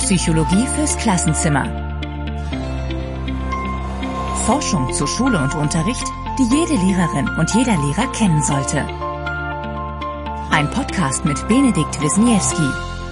Psychologie fürs Klassenzimmer. Forschung zu Schule und Unterricht, die jede Lehrerin und jeder Lehrer kennen sollte. Ein Podcast mit Benedikt Wisniewski.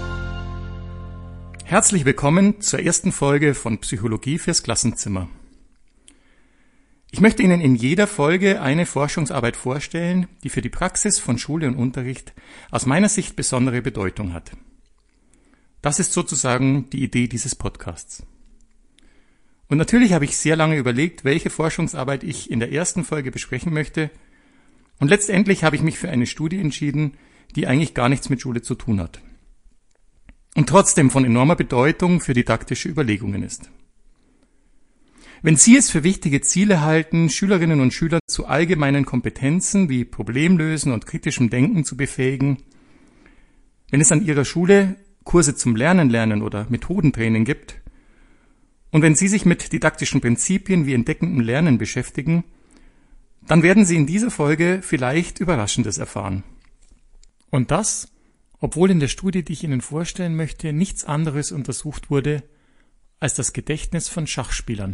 Herzlich willkommen zur ersten Folge von Psychologie fürs Klassenzimmer. Ich möchte Ihnen in jeder Folge eine Forschungsarbeit vorstellen, die für die Praxis von Schule und Unterricht aus meiner Sicht besondere Bedeutung hat. Das ist sozusagen die Idee dieses Podcasts. Und natürlich habe ich sehr lange überlegt, welche Forschungsarbeit ich in der ersten Folge besprechen möchte. Und letztendlich habe ich mich für eine Studie entschieden, die eigentlich gar nichts mit Schule zu tun hat. Und trotzdem von enormer Bedeutung für didaktische Überlegungen ist. Wenn Sie es für wichtige Ziele halten, Schülerinnen und Schüler zu allgemeinen Kompetenzen wie Problemlösen und kritischem Denken zu befähigen, wenn es an Ihrer Schule Kurse zum Lernen oder Methodentraining gibt und wenn Sie sich mit didaktischen Prinzipien wie entdeckendem Lernen beschäftigen, dann werden Sie in dieser Folge vielleicht Überraschendes erfahren. Und das, obwohl in der Studie, die ich Ihnen vorstellen möchte, nichts anderes untersucht wurde als das Gedächtnis von Schachspielern.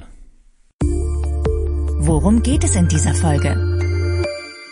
Worum geht es in dieser Folge?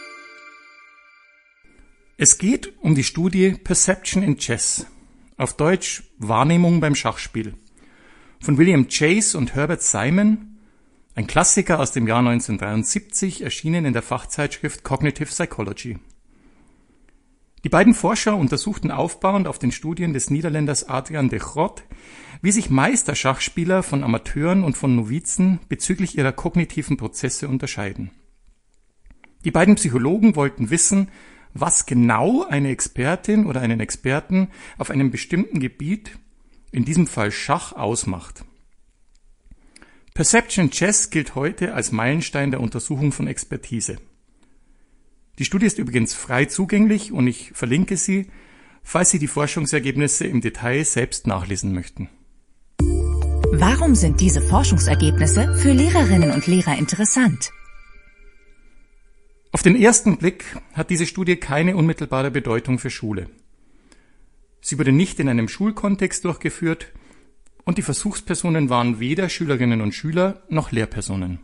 Es geht um die Studie Perception in Chess, auf Deutsch Wahrnehmung beim Schachspiel, von William Chase und Herbert Simon, ein Klassiker aus dem Jahr 1973, erschienen in der Fachzeitschrift Cognitive Psychology. Die beiden Forscher untersuchten aufbauend auf den Studien des Niederländers Adriaan de Groot, wie sich Meisterschachspieler von Amateuren und von Novizen bezüglich ihrer kognitiven Prozesse unterscheiden. Die beiden Psychologen wollten wissen, was genau eine Expertin oder einen Experten auf einem bestimmten Gebiet, in diesem Fall Schach, ausmacht. Perception Chess gilt heute als Meilenstein der Untersuchung von Expertise. Die Studie ist übrigens frei zugänglich und ich verlinke sie, falls Sie die Forschungsergebnisse im Detail selbst nachlesen möchten. Warum sind diese Forschungsergebnisse für Lehrerinnen und Lehrer interessant? Auf den ersten Blick hat diese Studie keine unmittelbare Bedeutung für Schule. Sie wurde nicht in einem Schulkontext durchgeführt und die Versuchspersonen waren weder Schülerinnen und Schüler noch Lehrpersonen.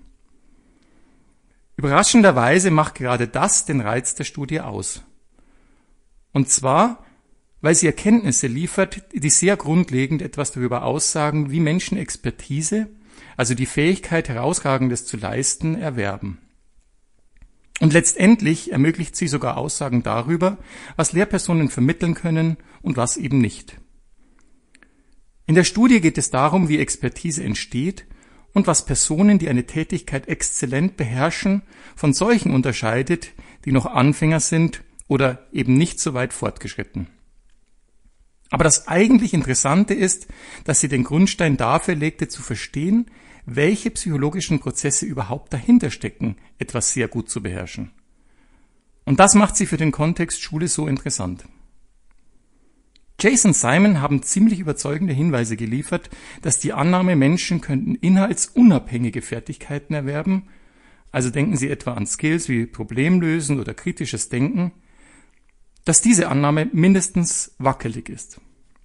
Überraschenderweise macht gerade das den Reiz der Studie aus. Und zwar, weil sie Erkenntnisse liefert, die sehr grundlegend etwas darüber aussagen, wie Menschen Expertise, also die Fähigkeit, Herausragendes zu leisten, erwerben. Und letztendlich ermöglicht sie sogar Aussagen darüber, was Lehrpersonen vermitteln können und was eben nicht. In der Studie geht es darum, wie Expertise entsteht und was Personen, die eine Tätigkeit exzellent beherrschen, von solchen unterscheidet, die noch Anfänger sind oder eben nicht so weit fortgeschritten. Aber das eigentlich Interessante ist, dass sie den Grundstein dafür legte, zu verstehen, welche psychologischen Prozesse überhaupt dahinter stecken, etwas sehr gut zu beherrschen. Und das macht sie für den Kontext Schule so interessant. Chase und Simon haben ziemlich überzeugende Hinweise geliefert, dass die Annahme, Menschen könnten inhaltsunabhängige Fertigkeiten erwerben, also denken Sie etwa an Skills wie Problemlösen oder kritisches Denken, dass diese Annahme mindestens wackelig ist.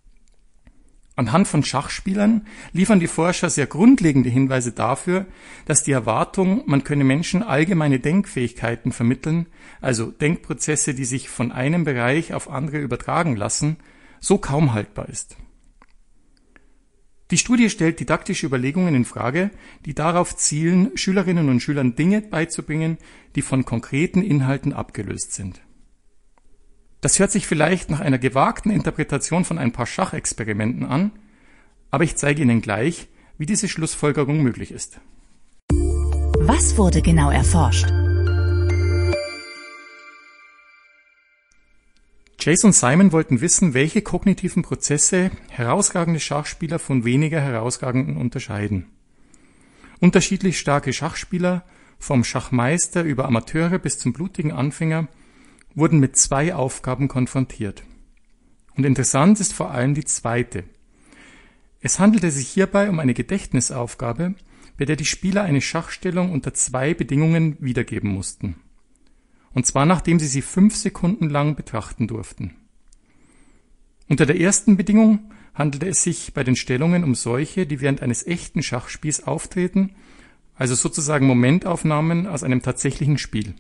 Anhand von Schachspielern liefern die Forscher sehr grundlegende Hinweise dafür, dass die Erwartung, man könne Menschen allgemeine Denkfähigkeiten vermitteln, also Denkprozesse, die sich von einem Bereich auf andere übertragen lassen, so kaum haltbar ist. Die Studie stellt didaktische Überlegungen in Frage, die darauf zielen, Schülerinnen und Schülern Dinge beizubringen, die von konkreten Inhalten abgelöst sind. Das hört sich vielleicht nach einer gewagten Interpretation von ein paar Schachexperimenten an, aber ich zeige Ihnen gleich, wie diese Schlussfolgerung möglich ist. Was wurde genau erforscht? Chase und Simon wollten wissen, welche kognitiven Prozesse herausragende Schachspieler von weniger herausragenden unterscheiden. Unterschiedlich starke Schachspieler, vom Schachmeister über Amateure bis zum blutigen Anfänger, wurden mit zwei Aufgaben konfrontiert. Und interessant ist vor allem die zweite. Es handelte sich hierbei um eine Gedächtnisaufgabe, bei der die Spieler eine Schachstellung unter zwei Bedingungen wiedergeben mussten. Und zwar nachdem sie 5 Sekunden lang betrachten durften. Unter der ersten Bedingung handelte es sich bei den Stellungen um solche, die während eines echten Schachspiels auftreten, also sozusagen Momentaufnahmen aus einem tatsächlichen Spiel.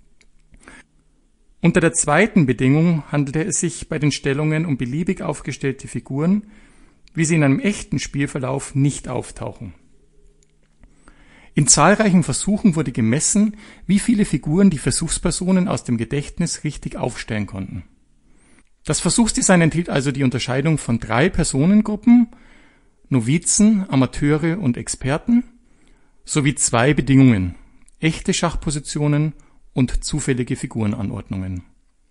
Unter der zweiten Bedingung handelte es sich bei den Stellungen um beliebig aufgestellte Figuren, wie sie in einem echten Spielverlauf nicht auftauchen. In zahlreichen Versuchen wurde gemessen, wie viele Figuren die Versuchspersonen aus dem Gedächtnis richtig aufstellen konnten. Das Versuchsdesign enthielt also die Unterscheidung von 3 Personengruppen, Novizen, Amateure und Experten, sowie 2 Bedingungen, echte Schachpositionen und zufällige Figurenanordnungen.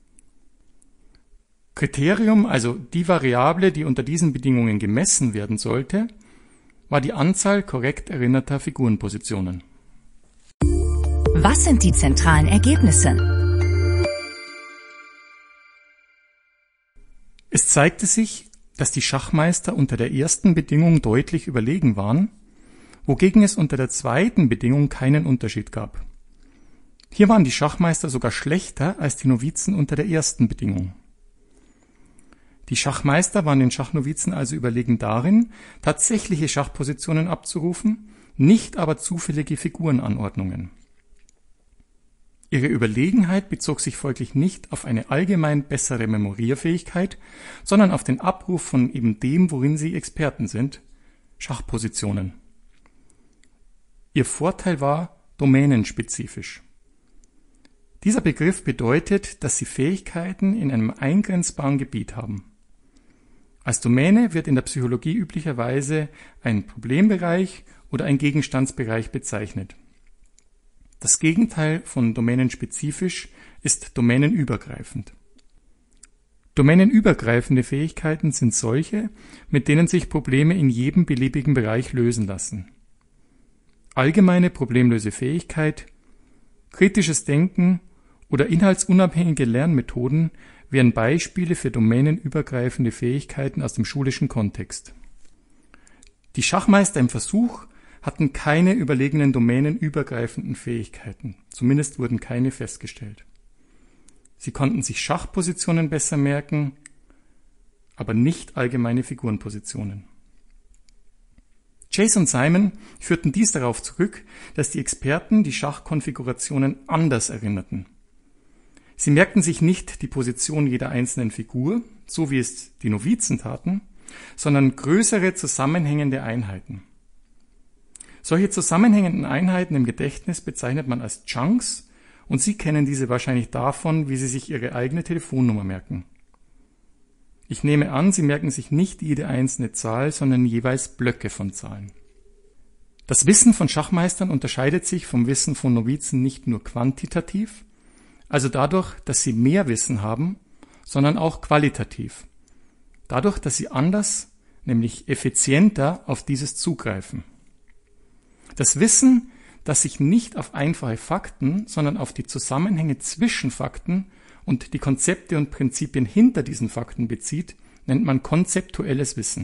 Kriterium, also die Variable, die unter diesen Bedingungen gemessen werden sollte, war die Anzahl korrekt erinnerter Figurenpositionen. Was sind die zentralen Ergebnisse? Es zeigte sich, dass die Schachmeister unter der ersten Bedingung deutlich überlegen waren, wogegen es unter der zweiten Bedingung keinen Unterschied gab. Hier waren die Schachmeister sogar schlechter als die Novizen unter der ersten Bedingung. Die Schachmeister waren den Schachnovizen also überlegen darin, tatsächliche Schachpositionen abzurufen, nicht aber zufällige Figurenanordnungen. Ihre Überlegenheit bezog sich folglich nicht auf eine allgemein bessere Memorierfähigkeit, sondern auf den Abruf von eben dem, worin sie Experten sind, Schachpositionen. Ihr Vorteil war domänenspezifisch. Dieser Begriff bedeutet, dass sie Fähigkeiten in einem eingrenzbaren Gebiet haben. Als Domäne wird in der Psychologie üblicherweise ein Problembereich oder ein Gegenstandsbereich bezeichnet. Das Gegenteil von domänenspezifisch ist domänenübergreifend. Domänenübergreifende Fähigkeiten sind solche, mit denen sich Probleme in jedem beliebigen Bereich lösen lassen. Allgemeine Problemlösefähigkeit, kritisches Denken oder inhaltsunabhängige Lernmethoden wären Beispiele für domänenübergreifende Fähigkeiten aus dem schulischen Kontext. Die Schachmeister im Versuch hatten keine überlegenen domänenübergreifenden Fähigkeiten, zumindest wurden keine festgestellt. Sie konnten sich Schachpositionen besser merken, aber nicht allgemeine Figurenpositionen. Chase und Simon führten dies darauf zurück, dass die Experten die Schachkonfigurationen anders erinnerten. Sie merkten sich nicht die Position jeder einzelnen Figur, so wie es die Novizen taten, sondern größere zusammenhängende Einheiten. Solche zusammenhängenden Einheiten im Gedächtnis bezeichnet man als Chunks und Sie kennen diese wahrscheinlich davon, wie Sie sich Ihre eigene Telefonnummer merken. Ich nehme an, Sie merken sich nicht jede einzelne Zahl, sondern jeweils Blöcke von Zahlen. Das Wissen von Schachmeistern unterscheidet sich vom Wissen von Novizen nicht nur quantitativ, also dadurch, dass sie mehr Wissen haben, sondern auch qualitativ. Dadurch, dass sie anders, nämlich effizienter auf dieses zugreifen. Das Wissen, das sich nicht auf einfache Fakten, sondern auf die Zusammenhänge zwischen Fakten und die Konzepte und Prinzipien hinter diesen Fakten bezieht, nennt man konzeptuelles Wissen.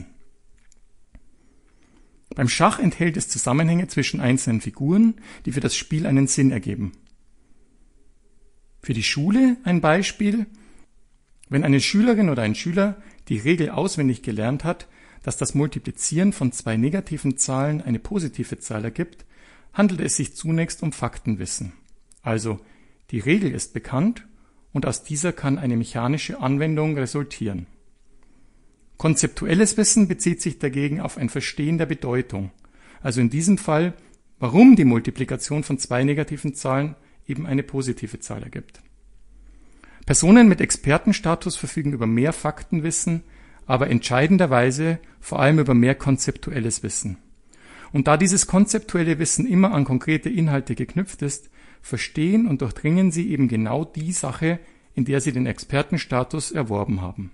Beim Schach enthält es Zusammenhänge zwischen einzelnen Figuren, die für das Spiel einen Sinn ergeben. Für die Schule ein Beispiel: Wenn eine Schülerin oder ein Schüler die Regel auswendig gelernt hat, dass das Multiplizieren von 2 negativen Zahlen eine positive Zahl ergibt, handelt es sich zunächst um Faktenwissen. Also, die Regel ist bekannt und aus dieser kann eine mechanische Anwendung resultieren. Konzeptuelles Wissen bezieht sich dagegen auf ein Verstehen der Bedeutung, also in diesem Fall, warum die Multiplikation von 2 negativen Zahlen eben eine positive Zahl ergibt. Personen mit Expertenstatus verfügen über mehr Faktenwissen, aber entscheidenderweise vor allem über mehr konzeptuelles Wissen. Und da dieses konzeptuelle Wissen immer an konkrete Inhalte geknüpft ist, verstehen und durchdringen sie eben genau die Sache, in der sie den Expertenstatus erworben haben.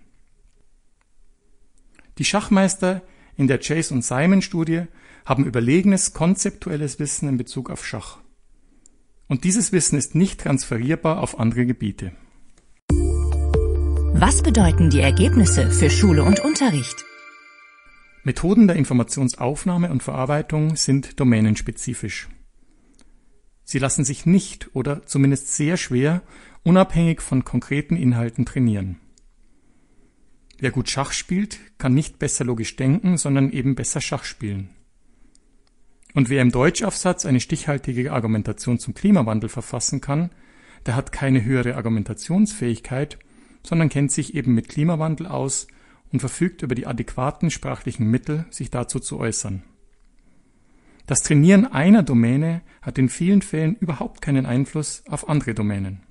Die Schachmeister in der Chase und Simon Studie haben überlegenes konzeptuelles Wissen in Bezug auf Schach. Und dieses Wissen ist nicht transferierbar auf andere Gebiete. Was bedeuten die Ergebnisse für Schule und Unterricht? Methoden der Informationsaufnahme und Verarbeitung sind domänenspezifisch. Sie lassen sich nicht oder zumindest sehr schwer unabhängig von konkreten Inhalten trainieren. Wer gut Schach spielt, kann nicht besser logisch denken, sondern eben besser Schach spielen. Und wer im Deutschaufsatz eine stichhaltige Argumentation zum Klimawandel verfassen kann, der hat keine höhere Argumentationsfähigkeit, sondern kennt sich eben mit Klimawandel aus und verfügt über die adäquaten sprachlichen Mittel, sich dazu zu äußern. Das Trainieren einer Domäne hat in vielen Fällen überhaupt keinen Einfluss auf andere Domänen.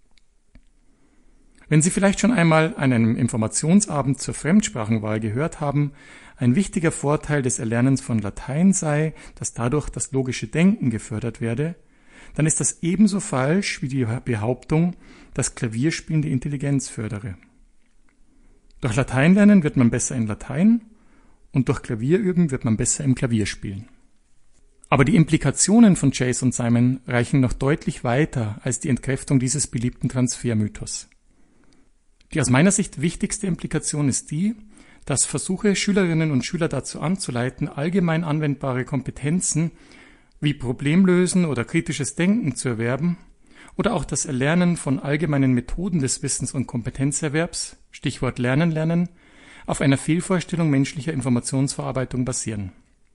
Wenn Sie vielleicht schon einmal an einem Informationsabend zur Fremdsprachenwahl gehört haben, ein wichtiger Vorteil des Erlernens von Latein sei, dass dadurch das logische Denken gefördert werde, dann ist das ebenso falsch wie die Behauptung, dass Klavierspielen die Intelligenz fördere. Durch Lateinlernen wird man besser in Latein und durch Klavierüben wird man besser im Klavierspielen. Aber die Implikationen von Chase und Simon reichen noch deutlich weiter als die Entkräftung dieses beliebten Transfermythos. Die aus meiner Sicht wichtigste Implikation ist die, dass Versuche, Schülerinnen und Schüler dazu anzuleiten, allgemein anwendbare Kompetenzen wie Problemlösen oder kritisches Denken zu erwerben oder auch das Erlernen von allgemeinen Methoden des Wissens- und Kompetenzerwerbs, Stichwort Lernen, auf einer Fehlvorstellung menschlicher Informationsverarbeitung basieren.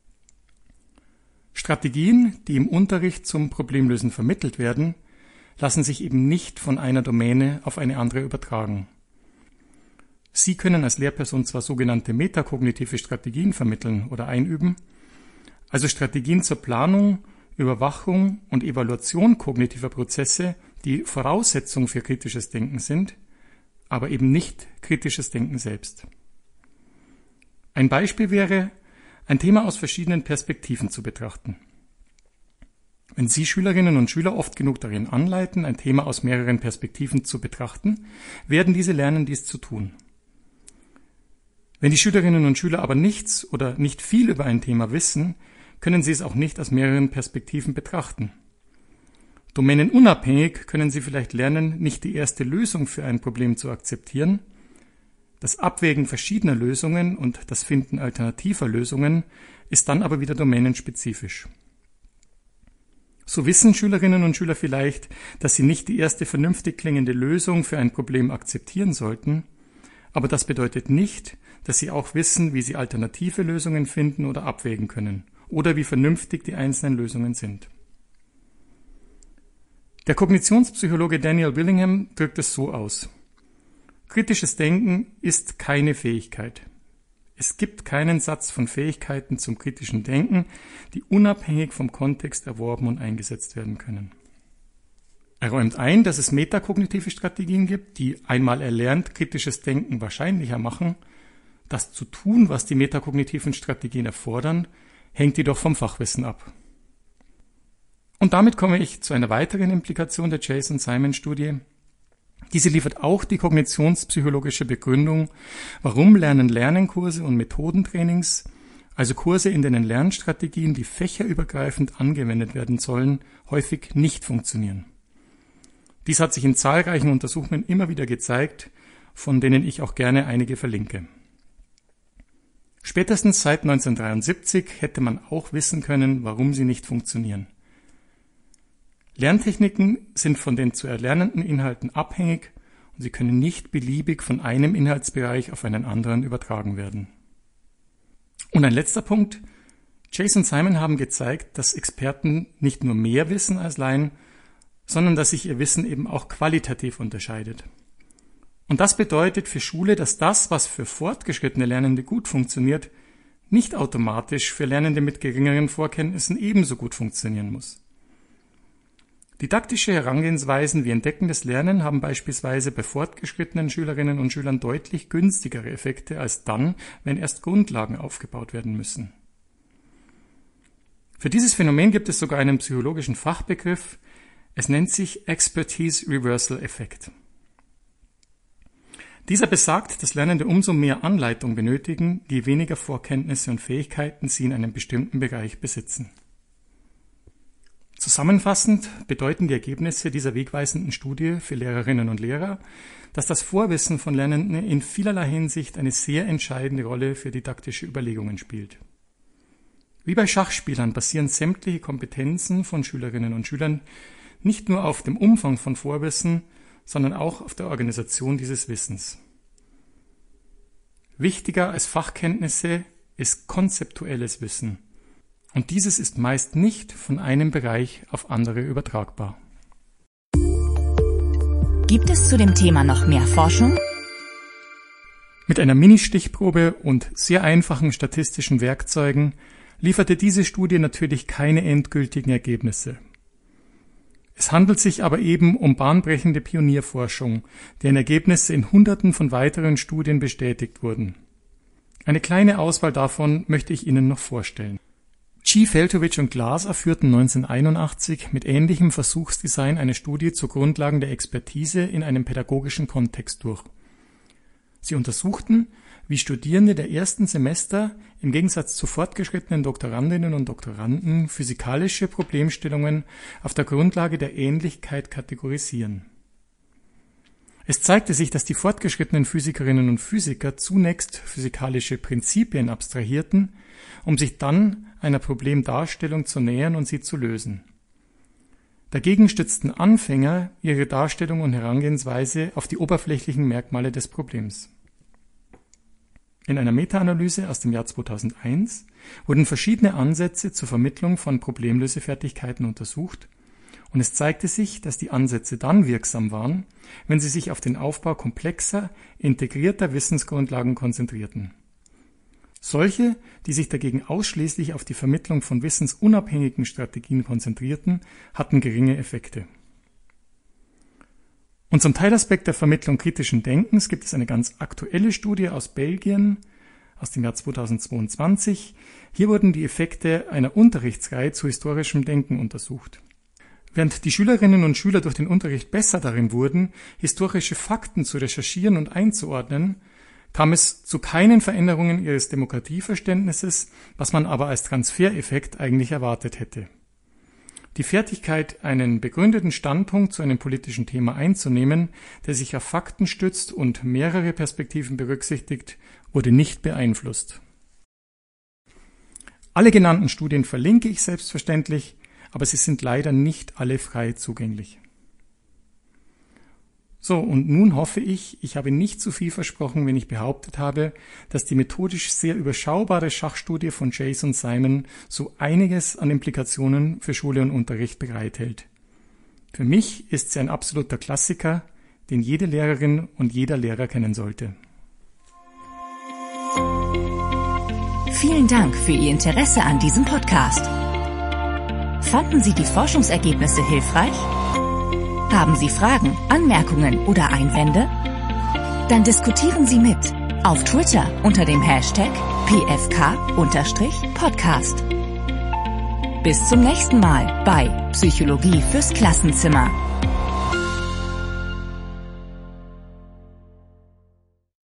Strategien, die im Unterricht zum Problemlösen vermittelt werden, lassen sich eben nicht von einer Domäne auf eine andere übertragen. Sie können als Lehrperson zwar sogenannte metakognitive Strategien vermitteln oder einüben, also Strategien zur Planung, Überwachung und Evaluation kognitiver Prozesse, die Voraussetzung für kritisches Denken sind, aber eben nicht kritisches Denken selbst. Ein Beispiel wäre, ein Thema aus verschiedenen Perspektiven zu betrachten. Wenn Sie Schülerinnen und Schüler oft genug darin anleiten, ein Thema aus mehreren Perspektiven zu betrachten, werden diese lernen, dies zu tun. Wenn die Schülerinnen und Schüler aber nichts oder nicht viel über ein Thema wissen, können sie es auch nicht aus mehreren Perspektiven betrachten. Domänenunabhängig können sie vielleicht lernen, nicht die erste Lösung für ein Problem zu akzeptieren. Das Abwägen verschiedener Lösungen und das Finden alternativer Lösungen ist dann aber wieder domänenspezifisch. So wissen Schülerinnen und Schüler vielleicht, dass sie nicht die erste vernünftig klingende Lösung für ein Problem akzeptieren sollten, aber das bedeutet nicht, dass sie auch wissen, wie sie alternative Lösungen finden oder abwägen können oder wie vernünftig die einzelnen Lösungen sind. Der Kognitionspsychologe Daniel Willingham drückt es so aus: Kritisches Denken ist keine Fähigkeit. Es gibt keinen Satz von Fähigkeiten zum kritischen Denken, die unabhängig vom Kontext erworben und eingesetzt werden können. Er räumt ein, dass es metakognitive Strategien gibt, die einmal erlernt kritisches Denken wahrscheinlicher machen. Das zu tun, was die metakognitiven Strategien erfordern, hängt jedoch vom Fachwissen ab. Und damit komme ich zu einer weiteren Implikation der Chase und Simon Studie. Diese liefert auch die kognitionspsychologische Begründung, warum Lernen-Lernen-Kurse und Methodentrainings, also Kurse, in denen Lernstrategien, die fächerübergreifend angewendet werden sollen, häufig nicht funktionieren. Dies hat sich in zahlreichen Untersuchungen immer wieder gezeigt, von denen ich auch gerne einige verlinke. Spätestens seit 1973 hätte man auch wissen können, warum sie nicht funktionieren. Lerntechniken sind von den zu erlernenden Inhalten abhängig und sie können nicht beliebig von einem Inhaltsbereich auf einen anderen übertragen werden. Und ein letzter Punkt: Chase und Simon haben gezeigt, dass Experten nicht nur mehr wissen als Laien, sondern dass sich ihr Wissen eben auch qualitativ unterscheidet. Und das bedeutet für Schule, dass das, was für fortgeschrittene Lernende gut funktioniert, nicht automatisch für Lernende mit geringeren Vorkenntnissen ebenso gut funktionieren muss. Didaktische Herangehensweisen wie entdeckendes Lernen haben beispielsweise bei fortgeschrittenen Schülerinnen und Schülern deutlich günstigere Effekte als dann, wenn erst Grundlagen aufgebaut werden müssen. Für dieses Phänomen gibt es sogar einen psychologischen Fachbegriff. Es nennt sich Expertise Reversal Effekt. Dieser besagt, dass Lernende umso mehr Anleitung benötigen, je weniger Vorkenntnisse und Fähigkeiten sie in einem bestimmten Bereich besitzen. Zusammenfassend bedeuten die Ergebnisse dieser wegweisenden Studie für Lehrerinnen und Lehrer, dass das Vorwissen von Lernenden in vielerlei Hinsicht eine sehr entscheidende Rolle für didaktische Überlegungen spielt. Wie bei Schachspielern basieren sämtliche Kompetenzen von Schülerinnen und Schülern nicht nur auf dem Umfang von Vorwissen, sondern auch auf der Organisation dieses Wissens. Wichtiger als Fachkenntnisse ist konzeptuelles Wissen. Und dieses ist meist nicht von einem Bereich auf andere übertragbar. Gibt es zu dem Thema noch mehr Forschung? Mit einer Mini-Stichprobe und sehr einfachen statistischen Werkzeugen lieferte diese Studie natürlich keine endgültigen Ergebnisse. Es handelt sich aber eben um bahnbrechende Pionierforschung, deren Ergebnisse in Hunderten von weiteren Studien bestätigt wurden. Eine kleine Auswahl davon möchte ich Ihnen noch vorstellen. G. Feltovich und Glaser führten 1981 mit ähnlichem Versuchsdesign eine Studie zu Grundlagen der Expertise in einem pädagogischen Kontext durch. Sie untersuchten, wie Studierende der ersten Semester im Gegensatz zu fortgeschrittenen Doktorandinnen und Doktoranden physikalische Problemstellungen auf der Grundlage der Ähnlichkeit kategorisieren. Es zeigte sich, dass die fortgeschrittenen Physikerinnen und Physiker zunächst physikalische Prinzipien abstrahierten, um sich dann einer Problemdarstellung zu nähern und sie zu lösen. Dagegen stützten Anfänger ihre Darstellung und Herangehensweise auf die oberflächlichen Merkmale des Problems. In einer Meta-Analyse aus dem Jahr 2001 wurden verschiedene Ansätze zur Vermittlung von Problemlösefertigkeiten untersucht und es zeigte sich, dass die Ansätze dann wirksam waren, wenn sie sich auf den Aufbau komplexer, integrierter Wissensgrundlagen konzentrierten. Solche, die sich dagegen ausschließlich auf die Vermittlung von wissensunabhängigen Strategien konzentrierten, hatten geringe Effekte. Und zum Teilaspekt der Vermittlung kritischen Denkens gibt es eine ganz aktuelle Studie aus Belgien aus dem Jahr 2022. Hier wurden die Effekte einer Unterrichtsreihe zu historischem Denken untersucht. Während die Schülerinnen und Schüler durch den Unterricht besser darin wurden, historische Fakten zu recherchieren und einzuordnen, kam es zu keinen Veränderungen ihres Demokratieverständnisses, was man aber als Transfereffekt eigentlich erwartet hätte. Die Fertigkeit, einen begründeten Standpunkt zu einem politischen Thema einzunehmen, der sich auf Fakten stützt und mehrere Perspektiven berücksichtigt, wurde nicht beeinflusst. Alle genannten Studien verlinke ich selbstverständlich, aber sie sind leider nicht alle frei zugänglich. So, und nun hoffe ich habe nicht zu viel versprochen, wenn ich behauptet habe, dass die methodisch sehr überschaubare Schachstudie von Jason Simon so einiges an Implikationen für Schule und Unterricht bereithält. Für mich ist sie ein absoluter Klassiker, den jede Lehrerin und jeder Lehrer kennen sollte. Vielen Dank für Ihr Interesse an diesem Podcast. Fanden Sie die Forschungsergebnisse hilfreich? Haben Sie Fragen, Anmerkungen oder Einwände? Dann diskutieren Sie mit auf Twitter unter dem Hashtag #PFK_Podcast. Bis zum nächsten Mal bei Psychologie fürs Klassenzimmer.